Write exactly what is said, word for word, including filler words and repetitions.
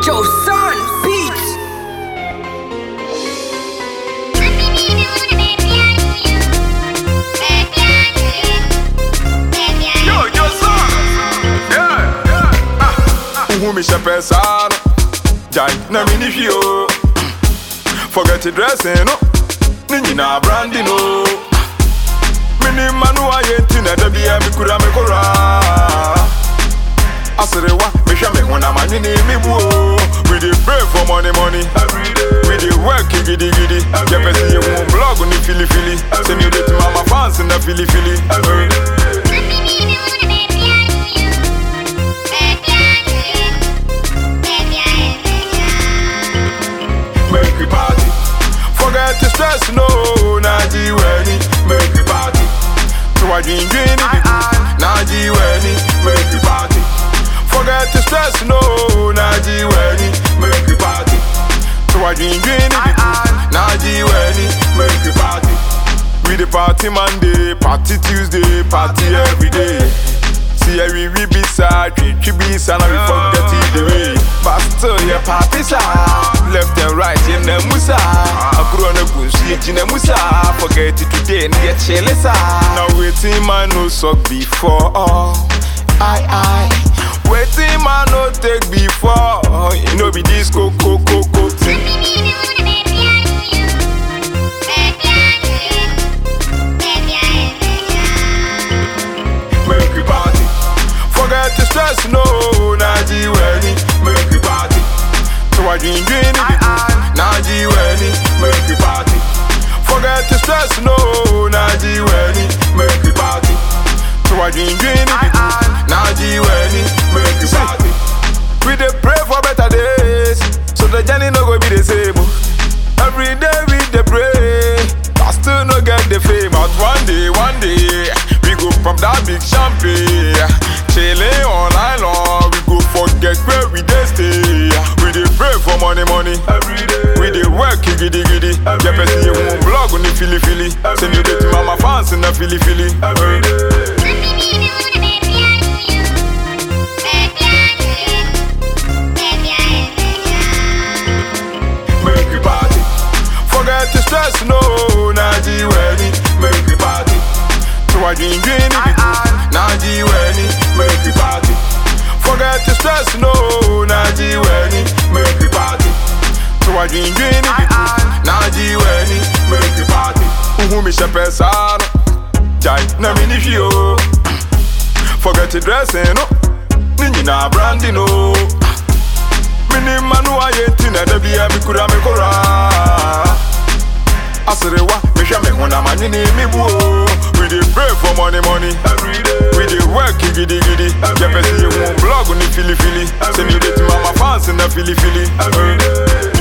Joe Son Beats. Yo, Joe Son. Yeah, yeah. Ah, ah. Who me shepe sano? Jai na mini fio. Forget the dressing, no. Nini na brandy, no. Mini manu ayenti na debi ya mikura mikura. Aserewa, me shame huna manini mi buo. We dey pray for money, money. We dey work gidi gidi. Jepe si ye won blog ni fili fili. Send you to mama fans in the fili fili. Make we party. Forget the stress, no. Naji weni. Make we party. So I dream dream. Naji weni. Make we party. Forget the stress, no. Naji weni. Make we party. So I dream dream. Naji weni. Make we party. We the party Monday, party Tuesday, party every day. See every we be sad, we be sad, and we forget it the way. But still, yeah, party side, left and right in the musa. I grew on a bush, in the musa. Forget it today, and get chilly side. Now waiting, man, no suck before. I, I, waiting, man, no take before. You know, be disco, coco, coco, thing. Make we party. Forget the stress, no. Naji weni. Make we party. So I dream dream. Naji weni. Make we party. Forget the stress, no. Naji weni. Make we party. So I dream dream. Naji weni. Make we party. We dey pray for better days, so the journey no go be the same. Every day we dey pray, but still no get the fame. But one day, one day, we go pump that big champagne, chillin' all night long. We go forget where we dey stay. We dey pray for money, money. Every day we dey work gidi gidi. Jepe si ye won blog ni fili fili. Send you to mama fans in the fili fili. Every day. Make we party. Forget the stress, no. Naji weni. Make we party. So I dream dream. Naji weni. Make we party. Forget the stress, no. Naji weni. Make we party. So I dream dream. Naji weni. Make we party. Who me shepe sano? Jai na mini fio. Forget the dressing, no. Nini na brandy, no. Mini manu ayenti na debi ya mikura mikura. Aserewa, me shame huna manini mi buo. We dey pray for money, money. We dey work gidi gidi. Jepe si ye won blog ni fili fili. Send you to mama fans in the fili fili.